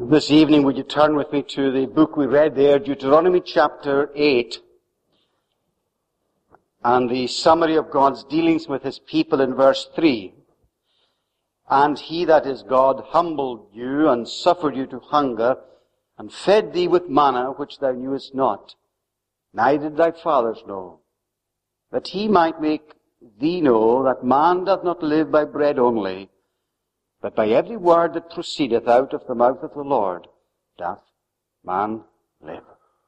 This evening, would you turn with me to the book we read there, Deuteronomy chapter 8, and the summary of God's dealings with His people in verse 3. And He, that is God, humbled you and suffered you to hunger, and fed thee with manna which thou knewest not, neither did thy fathers know, that He might make thee know that man doth not live by bread only, but by every word that proceedeth out of the mouth of the Lord doth man live.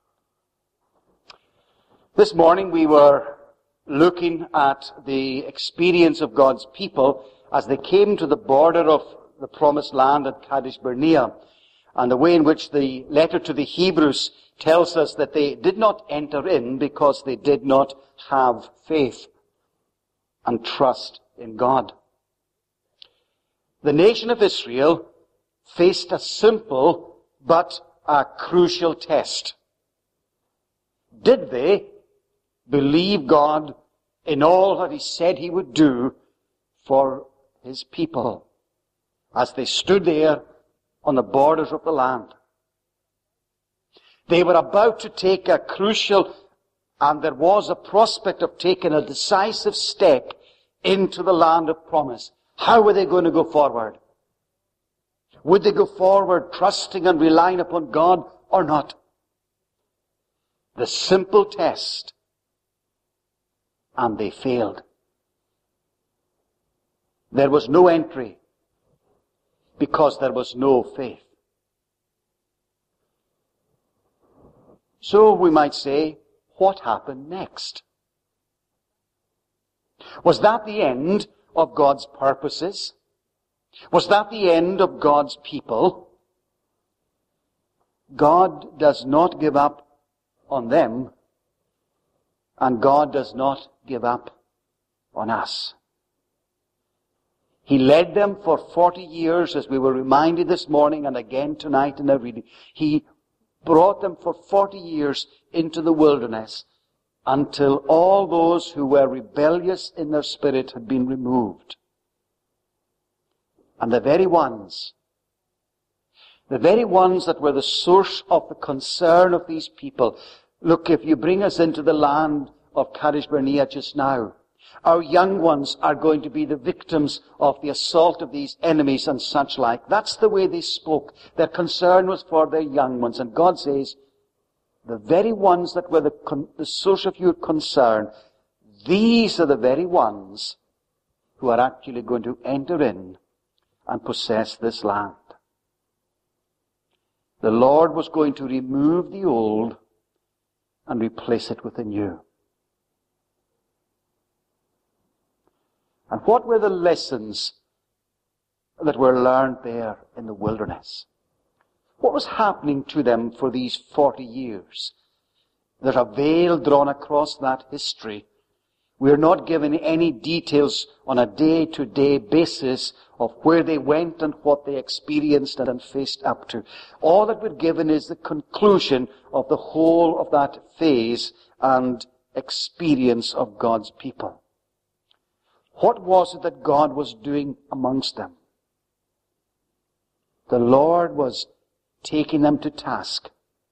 This morning we were looking at the experience of God's people as they came to the border of the promised land at Kadesh Barnea, and the way in which the letter to the Hebrews tells us that they did not enter in because they did not have faith and trust in God. The nation of Israel faced a simple but a crucial test. Did they believe God in all that He said He would do for His people as they stood there on the borders of the land? They were about to take a crucial, and there was a prospect of taking a decisive step into the land of promise. How were they going to go forward? Would they go forward trusting and relying upon God or not? The simple test. And they failed. There was no entry because there was no faith. So we might say, what happened next? Was that the end of God's purposes? Was that the end of God's people? God does not give up on them, and God does not give up on us. He led them for 40 years, as we were reminded this morning and again tonight in our reading. He brought them for 40 years into the wilderness until all those who were rebellious in their spirit had been removed. And the very ones that were the source of the concern of these people. Look, if you bring us into the land of Kadesh Barnea just now, our young ones are going to be the victims of the assault of these enemies and such like. That's the way they spoke. Their concern was for their young ones. And God says, the very ones that were the source of your concern, these are the very ones who are actually going to enter in and possess this land. The Lord was going to remove the old and replace it with the new. And what were the lessons that were learned there in the wilderness? What was happening to them for these 40 years? There's a veil drawn across that history. We're not given any details on a day-to-day basis of where they went and what they experienced and faced up to. All that we're given is the conclusion of the whole of that phase and experience of God's people. What was it that God was doing amongst them? The Lord was taking them to task.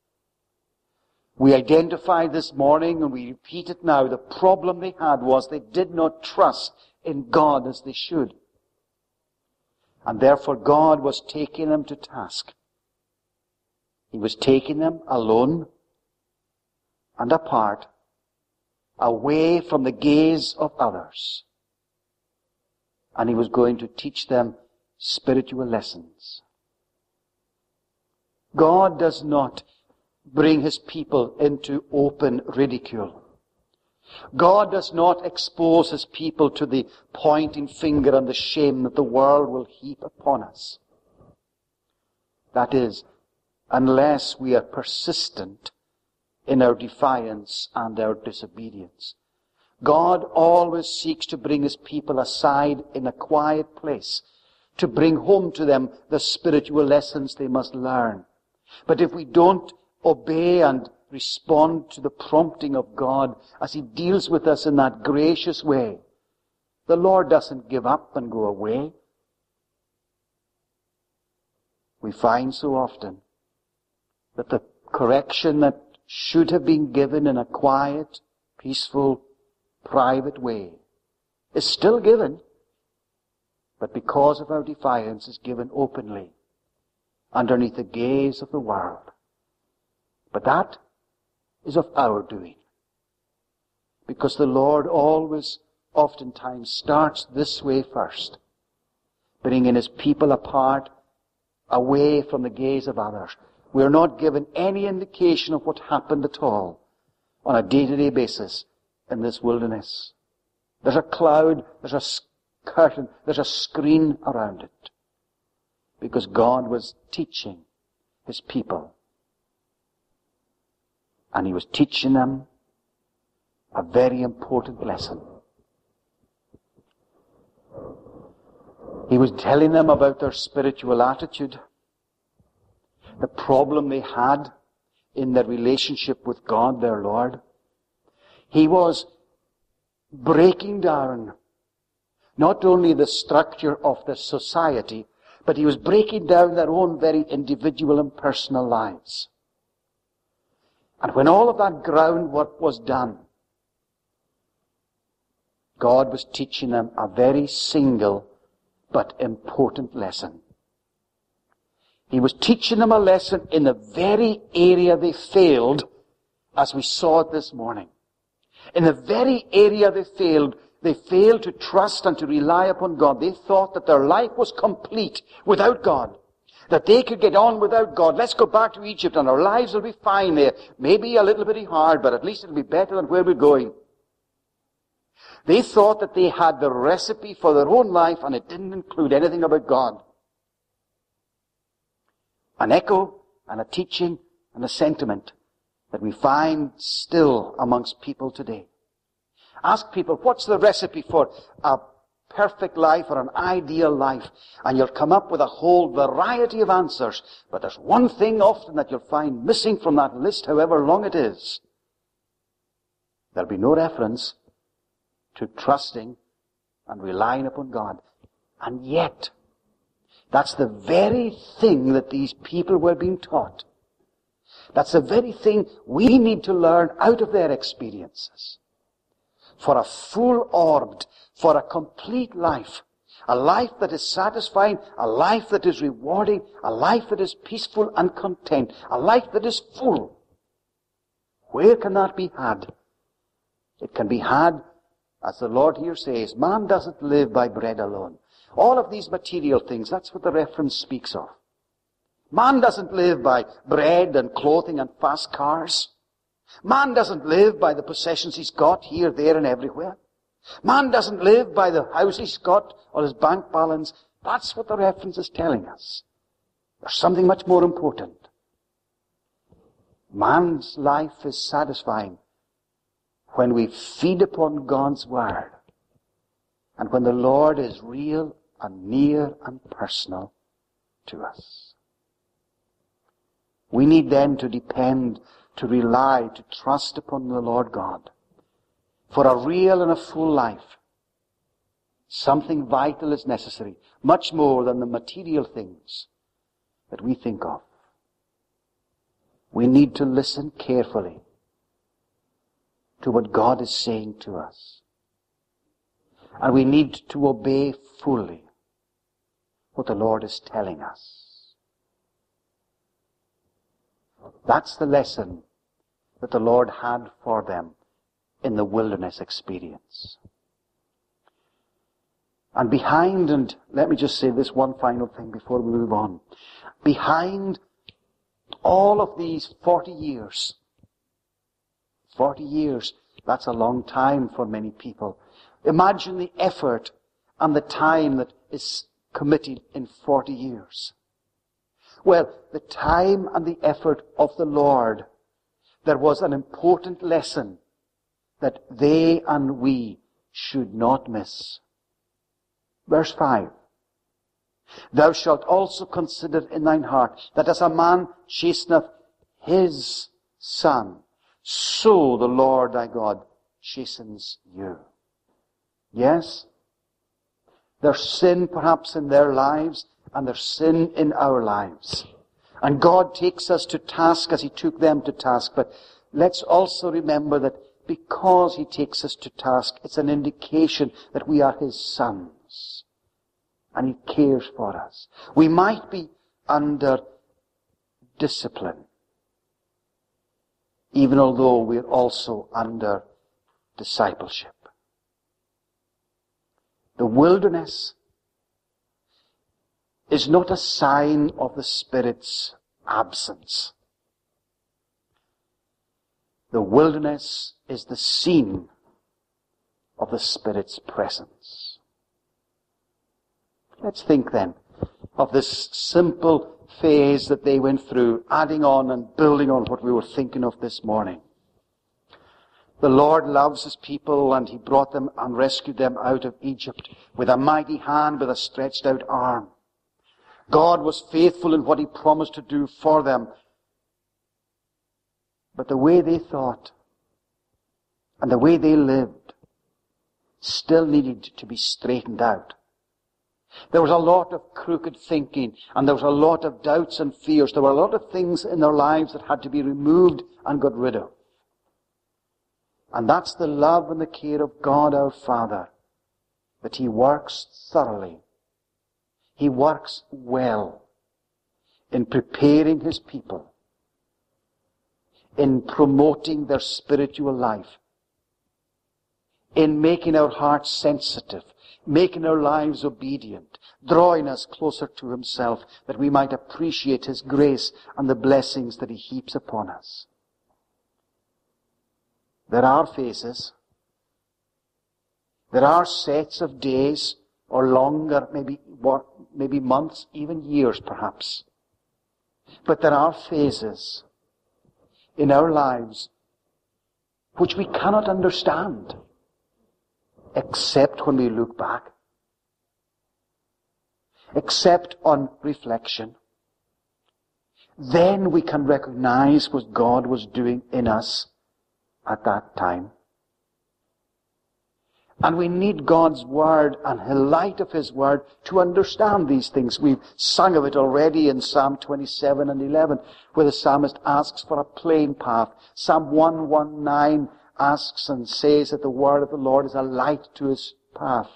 We identified this morning, and we repeat it now, the problem they had was they did not trust in God as they should. And therefore God was taking them to task. He was taking them alone and apart, away from the gaze of others. And He was going to teach them spiritual lessons. God does not bring His people into open ridicule. God does not expose His people to the pointing finger and the shame that the world will heap upon us. That is, unless we are persistent in our defiance and our disobedience. God always seeks to bring His people aside in a quiet place, to bring home to them the spiritual lessons they must learn. But if we don't obey and respond to the prompting of God as He deals with us in that gracious way, the Lord doesn't give up and go away. we find so often that the correction that should have been given in a quiet, peaceful, private way is still given, but because of our defiance is given openly underneath the gaze of the world. But that is of our doing, because the Lord always, oftentimes, starts this way first, bringing His people apart, away from the gaze of others. We are not given any indication of what happened at all on a day-to-day basis in this wilderness. There's a cloud, there's a curtain, there's a screen around it, because God was teaching His people. And He was teaching them a very important lesson. He was telling them about their spiritual attitude, the problem they had in their relationship with God, their Lord. He was breaking down not only the structure of the society, but He was breaking down their own very individual and personal lives. And when all of that groundwork was done, God was teaching them a very single but important lesson. He was teaching them a lesson in the very area they failed, as we saw it this morning. In the very area they failed to trust and to rely upon God. They thought that their life was complete without God, that they could get on without God. Let's go back to Egypt and our lives will be fine there. Maybe a little bit hard, but at least it'll be better than where we're going. They thought that they had the recipe for their own life, and it didn't include anything about God. An echo and a teaching and a sentiment that we find still amongst people today. Ask people, what's the recipe for a perfect life or an ideal life? And you'll come up with a whole variety of answers. But there's one thing often that you'll find missing from that list, however long it is. There'll be no reference to trusting and relying upon God. And yet, that's the very thing that these people were being taught. That's the very thing we need to learn out of their experiences. For a full-orbed, for a complete life, a life that is satisfying, a life that is rewarding, a life that is peaceful and content, a life that is full. Where can that be had? It can be had, as the Lord here says, man doesn't live by bread alone. All of these material things, that's what the reference speaks of. Man doesn't live by bread and clothing and fast cars. Man doesn't live by the possessions he's got here, there, and everywhere. Man doesn't live by the house he's got or his bank balance. That's what the reference is telling us. There's something much more important. Man's life is satisfying when we feed upon God's Word, and when the Lord is real and near and personal to us. We need then to depend, to rely, to trust upon the Lord God for a real and a full life. Something vital is necessary, much more than the material things that we think of. We need to listen carefully to what God is saying to us. And we need to obey fully what the Lord is telling us. That's the lesson that the Lord had for them in the wilderness experience. And behind, and let me just say this one final thing before we move on. Behind all of these 40 years, that's a long time for many people. Imagine the effort and the time that is committed in 40 years. Well, the time and the effort of the Lord, there was an important lesson that they and we should not miss. Verse 5. Thou shalt also consider in thine heart that as a man chasteneth his son, so the Lord thy God chastens you. Yes, there's sin perhaps in their lives, and there's sin in our lives. And God takes us to task as He took them to task. But let's also remember that because He takes us to task, it's an indication that we are His sons. And He cares for us. We might be under discipline, even although we're also under discipleship. The wilderness is not a sign of the Spirit's absence. The wilderness is the scene of the Spirit's presence. Let's think then of this simple phase that they went through, adding on and building on what we were thinking of this morning. The Lord loves His people, and He brought them and rescued them out of Egypt with a mighty hand, with a stretched out arm. God was faithful in what He promised to do for them. But the way they thought and the way they lived still needed to be straightened out. There was a lot of crooked thinking, and there was a lot of doubts and fears. There were a lot of things in their lives that had to be removed and got rid of. And that's the love and the care of God our Father, that He works thoroughly. He works well in preparing His people, in promoting their spiritual life, in making our hearts sensitive, making our lives obedient, drawing us closer to Himself, that we might appreciate His grace and the blessings that He heaps upon us. There are phases. There are sets of days, or longer, maybe months, even years perhaps. But there are phases in our lives which we cannot understand except when we look back, except on reflection. Then we can recognize what God was doing in us at that time. And we need God's Word and the light of His Word to understand these things. We've sung of it already in Psalm 27 and 11, where the psalmist asks for a plain path. Psalm 119 asks and says that the Word of the Lord is a light to His path.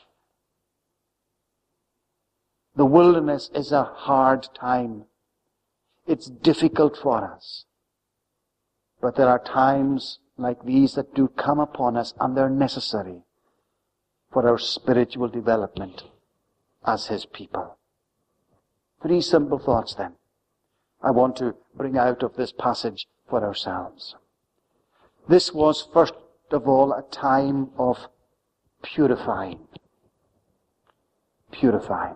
The wilderness is a hard time. It's difficult for us. But there are times like these that do come upon us, and they're necessary for our spiritual development as His people. 3 simple thoughts then I want to bring out of this passage for ourselves. This was first of all a time of purifying. Purifying.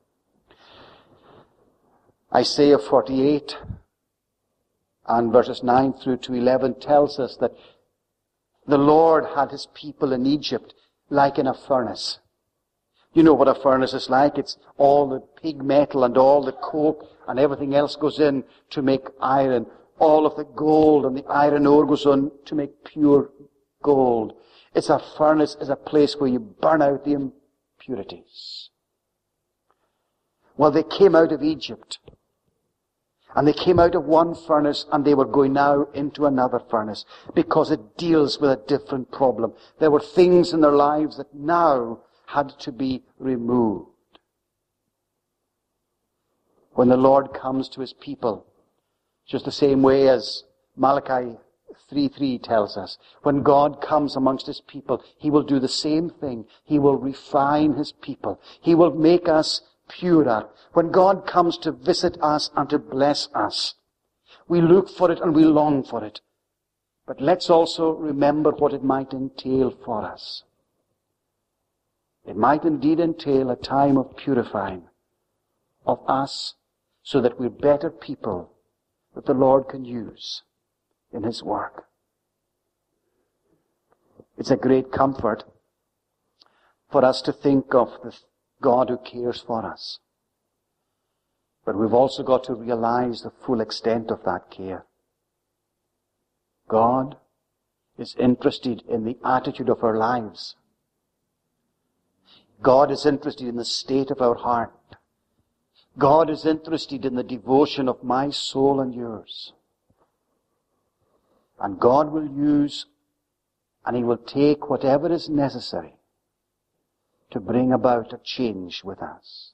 Isaiah 48 and verses 9 through to 11 tells us that the Lord had His people in Egypt like in a furnace. You know what a furnace is like. It's all the pig metal and all the coke and everything else goes in to make iron. All of the gold and the iron ore goes on to make pure gold. It's a furnace, is a place where you burn out the impurities. Well, they came out of Egypt. And they came out of one furnace and they were going now into another furnace because it deals with a different problem. There were things in their lives that now had to be removed. When the Lord comes to His people, just the same way as Malachi 3:3 tells us, when God comes amongst His people, He will do the same thing. He will refine His people. He will make us purer. When God comes to visit us and to bless us, we look for it and we long for it. But let's also remember what it might entail for us. It might indeed entail a time of purifying of us so that we're better people that the Lord can use in His work. It's a great comfort for us to think of the God who cares for us. But we've also got to realize the full extent of that care. God is interested in the attitude of our lives. God is interested in the state of our heart. God is interested in the devotion of my soul and yours. And God will use and He will take whatever is necessary to bring about a change with us.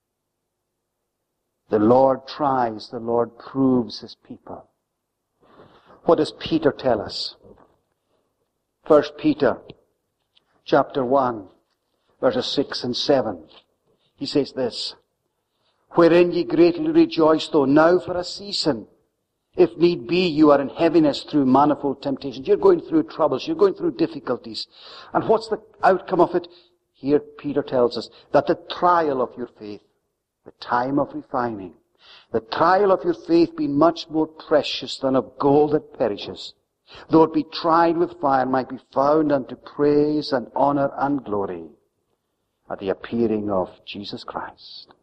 The Lord tries, the Lord proves His people. What does Peter tell us? 1 Peter chapter 1, verses 6 and 7. He says this, wherein ye greatly rejoice, though now for a season, if need be, you are in heaviness through manifold temptations. You're going through troubles, you're going through difficulties. And what's the outcome of it? Here Peter tells us that the trial of your faith, the time of refining, the trial of your faith being much more precious than of gold that perishes, though it be tried with fire, might be found unto praise and honor and glory at the appearing of Jesus Christ.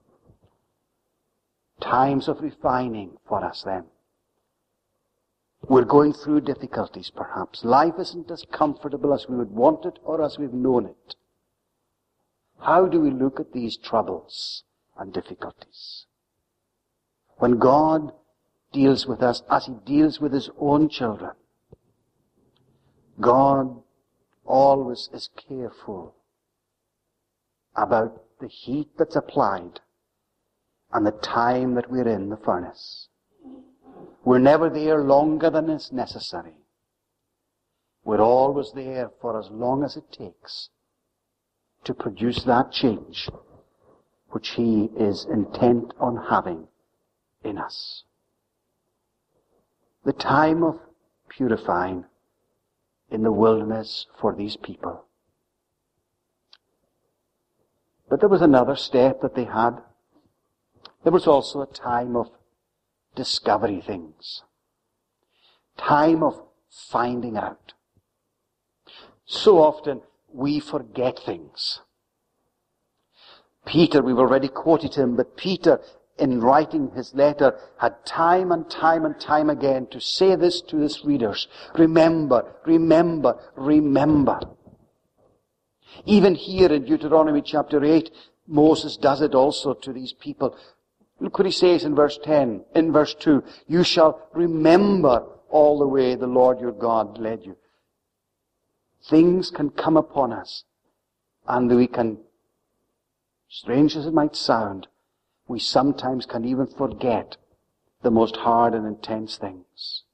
Times of refining for us then. We're going through difficulties perhaps. Life isn't as comfortable as we would want it or as we've known it. How do we look at these troubles and difficulties? When God deals with us as He deals with His own children, God always is careful about the heat that's applied and the time that we're in the furnace. We're never there longer than is necessary. We're always there for as long as it takes to produce that change which He is intent on having in us. The time of purifying in the wilderness for these people. But there was another step that they had. There was also a time of discovery things. Time of finding out. So often we forget things. Peter, we've already quoted him, but Peter, in writing his letter, had time and time and time again to say this to his readers. Remember, remember, remember. Even here in Deuteronomy chapter 8, Moses does it also to these people. Look what he says in verse 10, in verse 2. You shall remember all the way the Lord your God led you. Things can come upon us, and we can, strange as it might sound, we sometimes can even forget the most hard and intense things.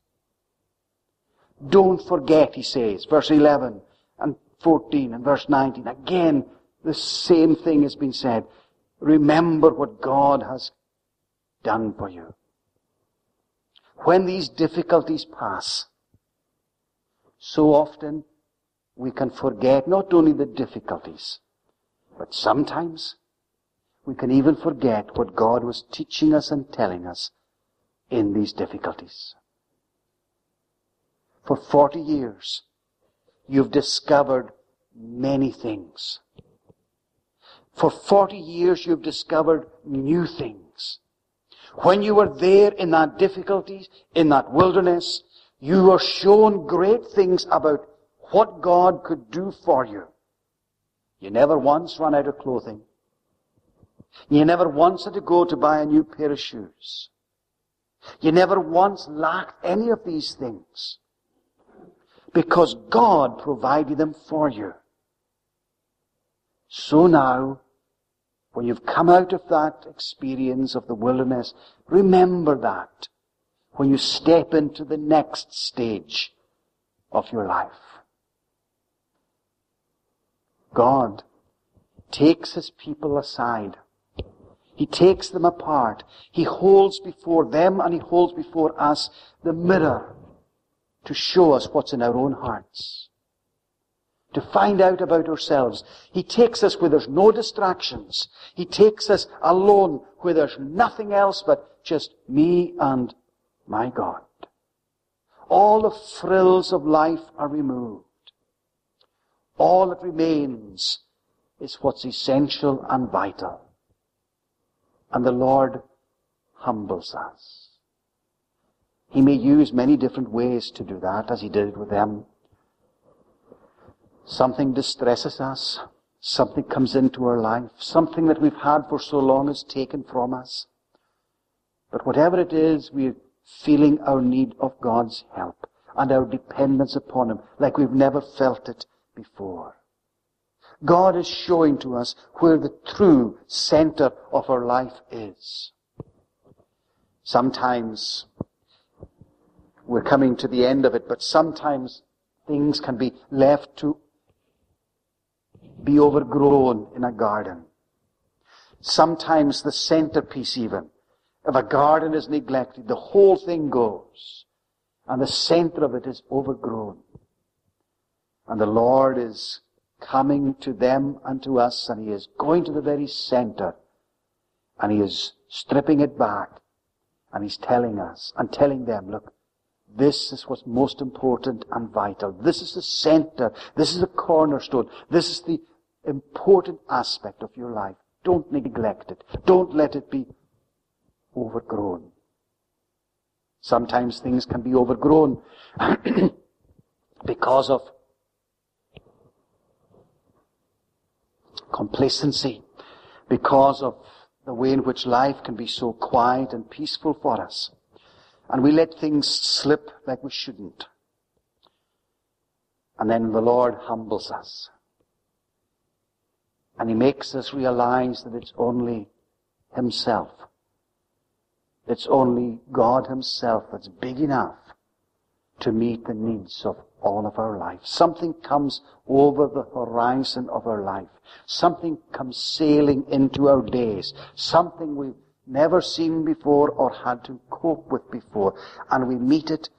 Don't forget, he says, verse 11 and 14 and verse 19. Again, the same thing has been said. Remember what God has done for you. When these difficulties pass, so often we can forget not only the difficulties, but sometimes we can even forget what God was teaching us and telling us in these difficulties. For 40 years, you've discovered many things. For 40 years, you've discovered new things. When you were there in that difficulty, in that wilderness, you were shown great things about what God could do for you. You never once ran out of clothing. You never once had to go to buy a new pair of shoes. You never once lacked any of these things, because God provided them for you. So now, when you've come out of that experience of the wilderness, remember that when you step into the next stage of your life. God takes His people aside. He takes them apart. He holds before them and He holds before us the mirror to show us what's in our own hearts. To find out about ourselves. He takes us where there's no distractions. He takes us alone where there's nothing else but just me and my God. All the frills of life are removed. All that remains is what's essential and vital. And the Lord humbles us. He may use many different ways to do that, as He did with them. Something distresses us, Something comes into our life. Something that we've had for so long is taken from us. But whatever it is, we're feeling our need of God's help and our dependence upon Him like we've never felt it before. God is showing to us where the true center of our life is. Sometimes we're coming to the end of it, but sometimes things can be left to be overgrown in a garden. Sometimes the centerpiece even, if a garden is neglected, the whole thing goes, and the center of it is overgrown. And the Lord is coming to them and to us, and He is going to the very center, and He is stripping it back, and He's telling us and telling them, look, this is what's most important and vital. This is the center. This is the cornerstone. This is the important aspect of your life. Don't neglect it. Don't let it be overgrown. Sometimes things can be overgrown because of complacency, because of the way in which life can be so quiet and peaceful for us. And we let things slip like we shouldn't. And then the Lord humbles us. And He makes us realize that it's only Himself. It's only God Himself that's big enough to meet the needs of all of our life. Something comes over the horizon of our life. Something comes sailing into our days. Something we've never seen before or had to cope with before. And we meet it,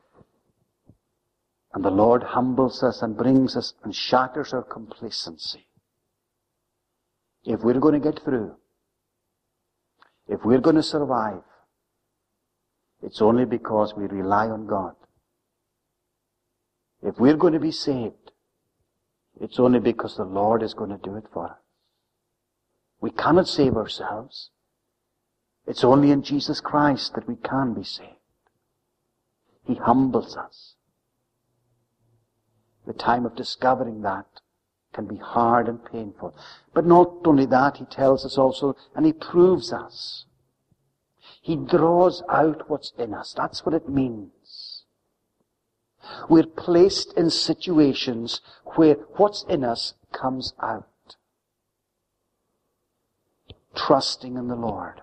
and the Lord humbles us and brings us and shatters our complacency. If we're going to get through, if we're going to survive, it's only because we rely on God. If we're going to be saved, it's only because the Lord is going to do it for us. We cannot save ourselves. It's only in Jesus Christ that we can be saved. He humbles us. The time of discovering that can be hard and painful. But not only that, He tells us also, and He proves us. He draws out what's in us. That's what it means. We're placed in situations where what's in us comes out. Trusting in the Lord.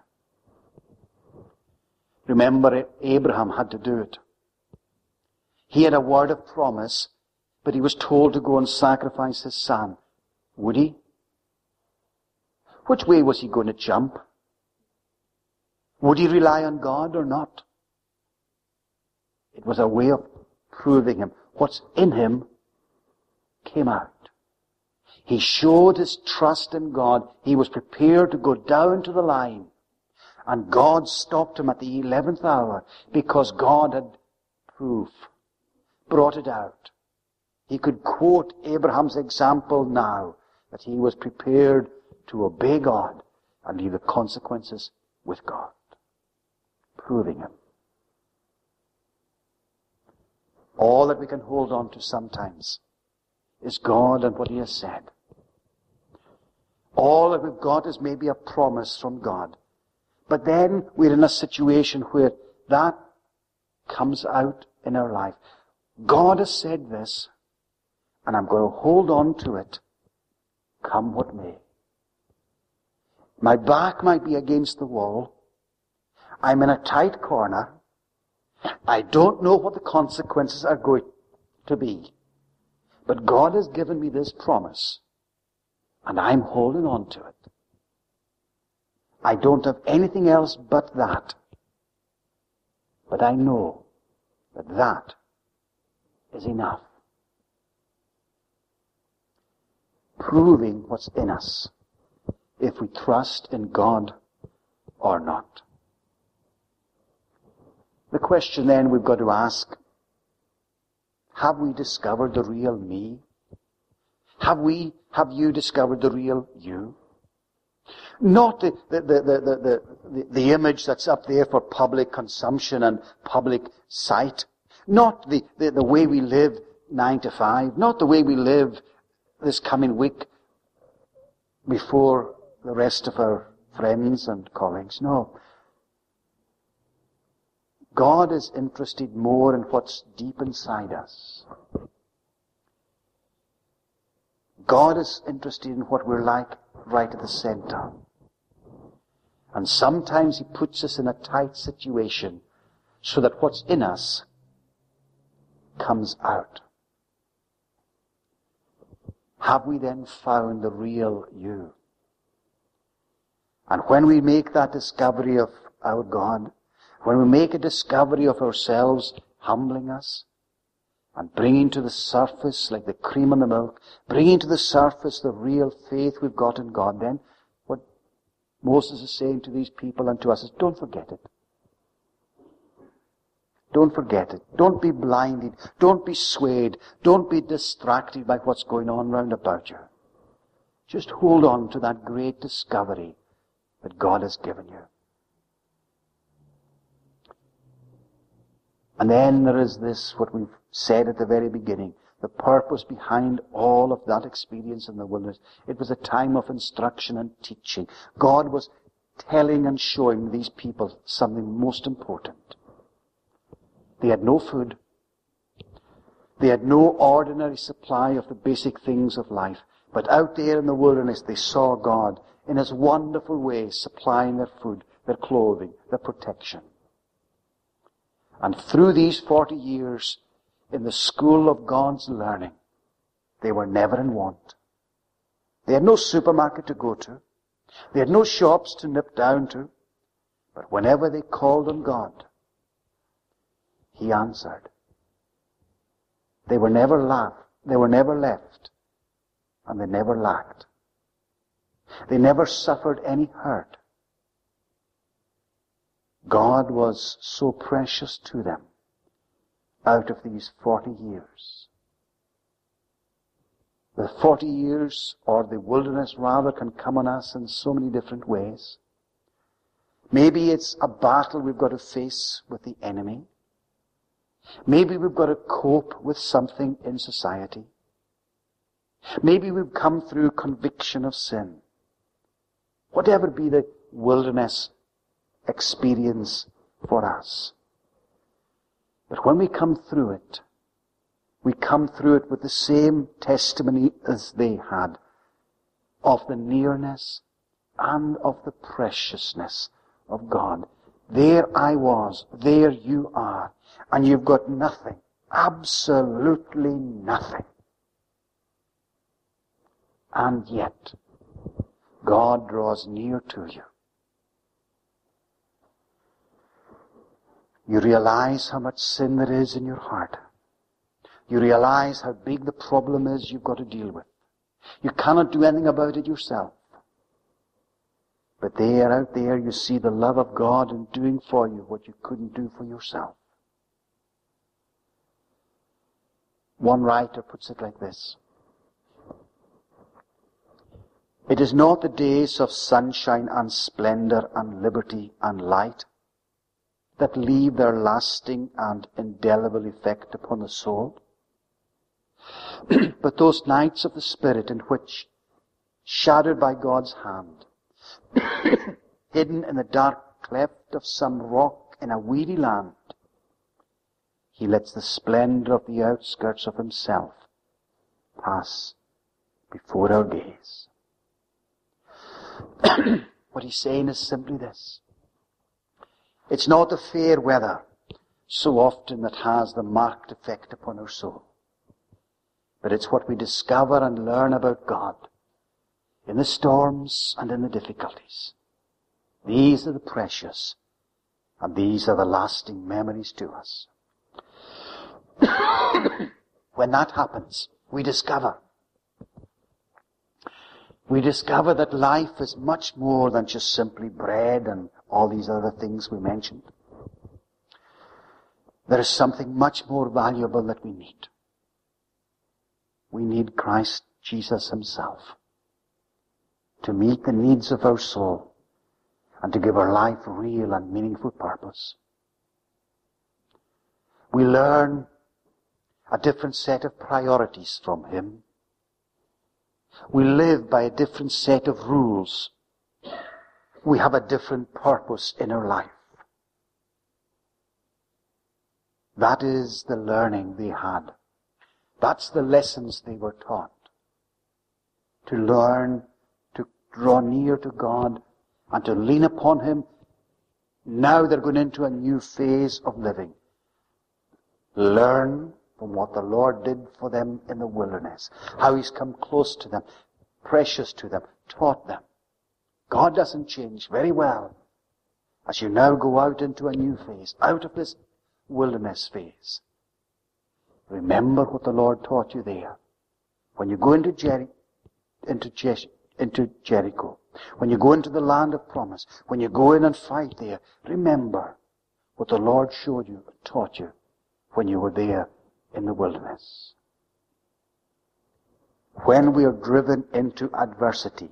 Remember, Abraham had to do it. He had a word of promise, but he was told to go and sacrifice his son. Would he? Which way was he going to jump? Would he rely on God or not? It was a way of proving him. What's in him came out. He showed his trust in God. He was prepared to go down to the line. And God stopped him at the 11th hour because God had proof, brought it out. He could quote Abraham's example now that he was prepared to obey God and leave the consequences with God, proving him. All that we can hold on to sometimes is God and what He has said. All that we've got is maybe a promise from God. But then we're in a situation where that comes out in our life. God has said this, and I'm going to hold on to it, come what may. My back might be against the wall. I'm in a tight corner. I don't know what the consequences are going to be. But God has given me this promise, and I'm holding on to it. I don't have anything else but that. But I know that that is enough. Proving what's in us, if we trust in God or not. The question then we've got to ask, have we discovered the real me? Have you discovered the real you? Not the image that's up there for public consumption and public sight. Not the way we live 9 to 5. Not the way we live this coming week before the rest of our friends and colleagues. No. God is interested more in what's deep inside us. God is interested in what we're like right at the center. And sometimes He puts us in a tight situation so that what's in us comes out. Have we then found the real you? And when we make that discovery of our God, when we make a discovery of ourselves humbling us and bringing to the surface, like the cream on the milk, bringing to the surface the real faith we've got in God, then what Moses is saying to these people and to us is, don't forget it. Don't forget it. Don't be blinded. Don't be swayed. Don't be distracted by what's going on round about you. Just hold on to that great discovery that God has given you. And then there is this, what we've said at the very beginning, the purpose behind all of that experience in the wilderness. It was a time of instruction and teaching. God was telling and showing these people something most important. They had no food. They had no ordinary supply of the basic things of life. But out there in the wilderness, they saw God in His wonderful way supplying their food, their clothing, their protection. And through these 40 years in the school of God's learning, they were never in want. They had no supermarket to go to. They had no shops to nip down to. But whenever they called on God, He answered. They were never left, and they never lacked. They never suffered any hurt. God was so precious to them out of these 40 years. The 40 years, or the wilderness rather, can come on us in so many different ways. Maybe it's a battle we've got to face with the enemy. Maybe we've got to cope with something in society. Maybe we've come through conviction of sin. Whatever be the wilderness experience for us. But when we come through it, we come through it with the same testimony as they had of the nearness and of the preciousness of God. There I was, there you are, and you've got nothing, absolutely nothing. And yet, God draws near to you. You realize how much sin there is in your heart. You realize how big the problem is you've got to deal with. You cannot do anything about it yourself. But there, out there, you see the love of God in doing for you what you couldn't do for yourself. One writer puts it like this. It is not the days of sunshine and splendor and liberty and light that leave their lasting and indelible effect upon the soul, but those nights of the Spirit in which, shadowed by God's hand, hidden in the dark cleft of some rock in a weedy land, He lets the splendor of the outskirts of Himself pass before our gaze. What He's saying is simply this. It's not the fair weather so often that has the marked effect upon our soul. But it's what we discover and learn about God in the storms and in the difficulties. These are the precious, and these are the lasting memories to us. When that happens, we discover that life is much more than just simply bread and all these other things we mentioned. There is something much more valuable that we need. We need Christ Jesus Himself to meet the needs of our soul and to give our life real and meaningful purpose. We learn a different set of priorities from Him. We live by a different set of rules. We have a different purpose in our life. That is the learning they had. That's the lessons they were taught. To learn, to draw near to God, and to lean upon Him. Now they're going into a new phase of living. Learn from what the Lord did for them in the wilderness. How He's come close to them, precious to them, taught them. God doesn't change. Very well. As you now go out into a new phase, out of this wilderness phase, remember what the Lord taught you there. When you go into Jericho, when you go into the land of promise, when you go in and fight there, remember what the Lord showed you and taught you when you were there in the wilderness. When we are driven into adversity,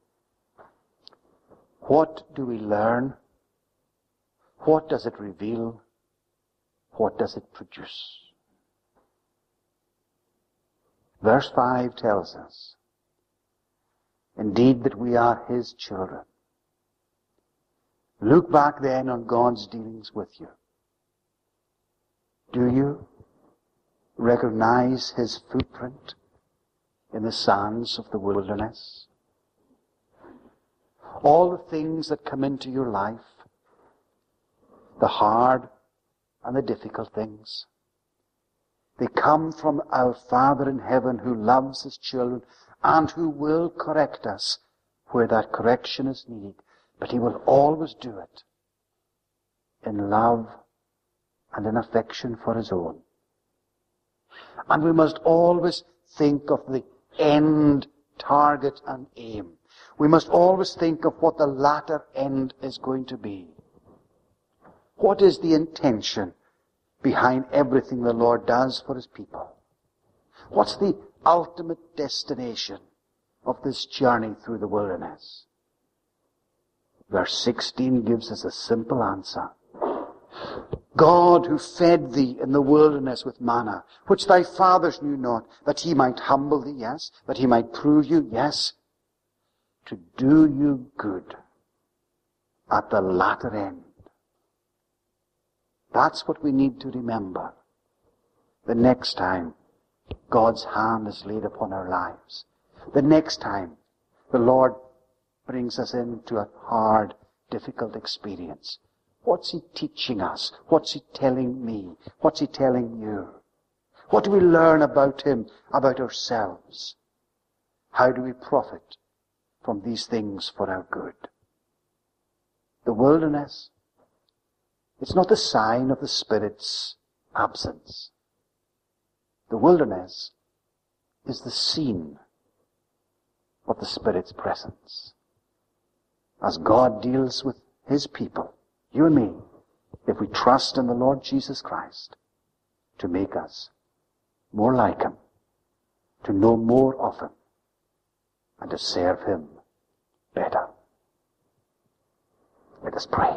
what do we learn? What does it reveal? What does it produce? Verse 5 tells us, indeed, that we are His children. Look back then on God's dealings with you. Do you recognize His footprint in the sands of the wilderness? All the things that come into your life, the hard and the difficult things, they come from our Father in heaven who loves His children and who will correct us where that correction is needed. But He will always do it in love and in affection for His own. And we must always think of the end, target and aim. We must always think of what the latter end is going to be. What is the intention behind everything the Lord does for His people? What's the ultimate destination of this journey through the wilderness? Verse 16 gives us a simple answer. God who fed thee in the wilderness with manna, which thy fathers knew not, that He might humble thee, yes, that He might prove you, yes, to do you good at the latter end. That's what we need to remember the next time God's hand is laid upon our lives. The next time the Lord brings us into a hard, difficult experience. What's He teaching us? What's He telling me? What's He telling you? What do we learn about Him, about ourselves? How do we profit from these things for our good? The wilderness, it's not the sign of the Spirit's absence. The wilderness is the scene of the Spirit's presence. As God deals with His people, you and me, if we trust in the Lord Jesus Christ to make us more like Him, to know more of Him, and to serve Him better. Let us pray.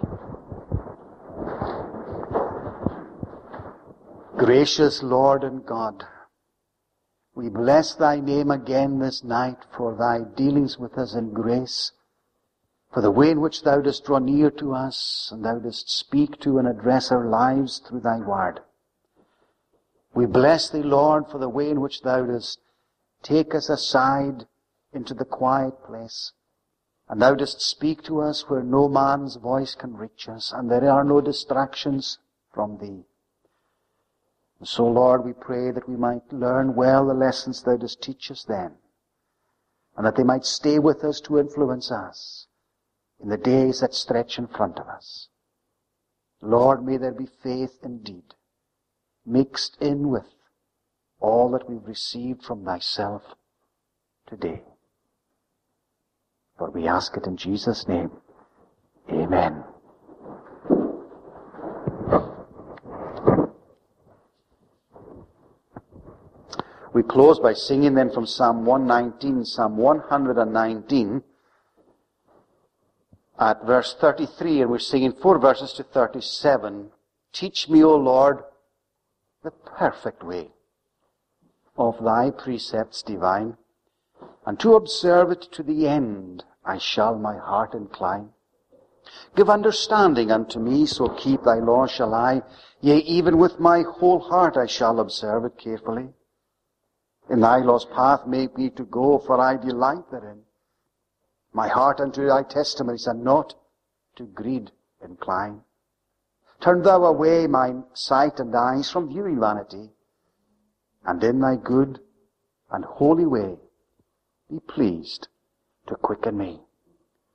Gracious Lord and God, we bless Thy name again this night for Thy dealings with us in grace, for the way in which Thou dost draw near to us and Thou dost speak to and address our lives through Thy word. We bless Thee, Lord, for the way in which Thou dost take us aside into the quiet place, and Thou dost speak to us where no man's voice can reach us, and there are no distractions from Thee. And so, Lord, we pray that we might learn well the lessons Thou dost teach us then, and that they might stay with us to influence us in the days that stretch in front of us. Lord, may there be faith indeed, mixed in with all that we've received from Thyself today. For we ask it in Jesus' name. Amen. We close by singing then from Psalm 119, Psalm 119, at verse 33, and we're singing 4 verses to 37. Teach me, O Lord, the perfect way of Thy precepts divine, and to observe it to the end I shall my heart incline. Give understanding unto me, so keep thy law shall I. Yea, even with my whole heart I shall observe it carefully. In thy law's path make me to go, for I delight therein. My heart unto thy testimonies, and not to greed incline. Turn thou away mine sight and eyes from viewing vanity, and in thy good and holy way be pleased to quicken me.